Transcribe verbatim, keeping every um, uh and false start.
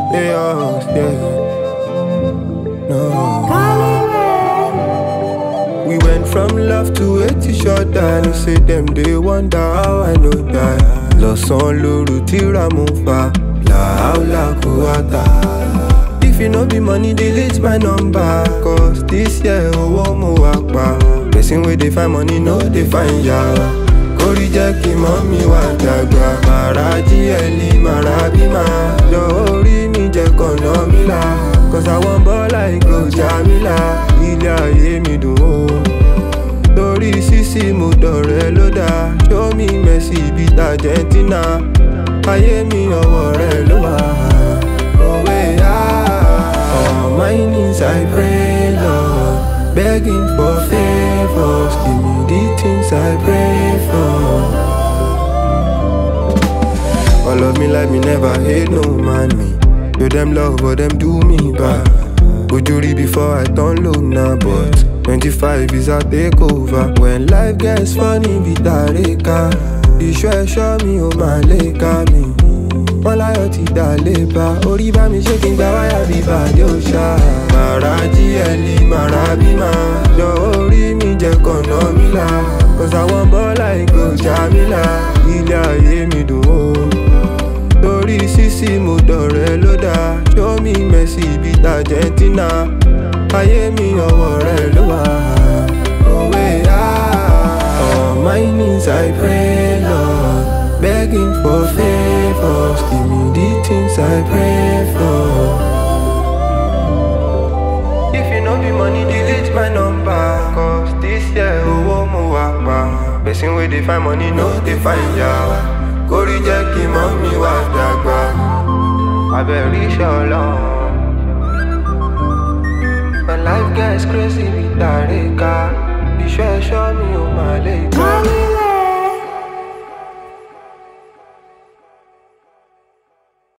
chaos, yeah. No. We went from love to hate each other. They say them they wonder how I know that. Lọ́sàn lóru tíra mo fa làálà kó wáta. If you no be money, delete my number. Cause this year owó mo wá pa. Person wey dey find money no dey find yawa. Kórí jẹ́ kí mọ́mí wá dàgbà. Màrá jí ẹ̀lì màrá bímá. Jọ orí mi jẹ́ kọ̀nà mi là. Cause I wan ball like Gojamila. Ilé ayé mi dùn ó. Torí sísí mo dọ̀rẹ́ ló dá. Show me Messi beat Argentina. Ayé mi ọwọ́ rẹ̀ ló wà. Òwe á. On my knees I pray Lord. Begging for favors. Give me the things I pray for. All of me like me never hate no man me. Do them love but them do me bad. Would you read before I turn low now but twenty-five is a takeover. When life gets funny bitareka. Iṣẹ́ ẹ̀ṣọ́ mi ò máa lè ká mi. Wọ́n láyọ̀ ti dà lé bá. Orí bá mi ṣé kí n gba wáyà bí bàdé òṣà. Màrá jí ẹ̀lì màrá bímá. Jọ orí mi jẹ́ kọ̀nà mi là. Cause I wan ball like Gojamila. Ilé ayé mi dùn ó. Torí sísí mo dọ̀rẹ́ ló dá. Show me Messi beat Argentina. Ayé mi ọwọ́ rẹ̀ ló wà. Òwe á. On my knees I pray Lord. Begging for favors. Give me the things I pray for. If you no be money, delete my number. Cause this year owó mo wá pa. Person wey dey find money no dey find yawa. Kórí jẹ́ kí mọ́mí wá dàgbà. Abẹ́rí ṣọlọ́run. When life gets crazy, bitareka. Iṣẹ́ ẹ̀ṣọ́ mi ò máa lè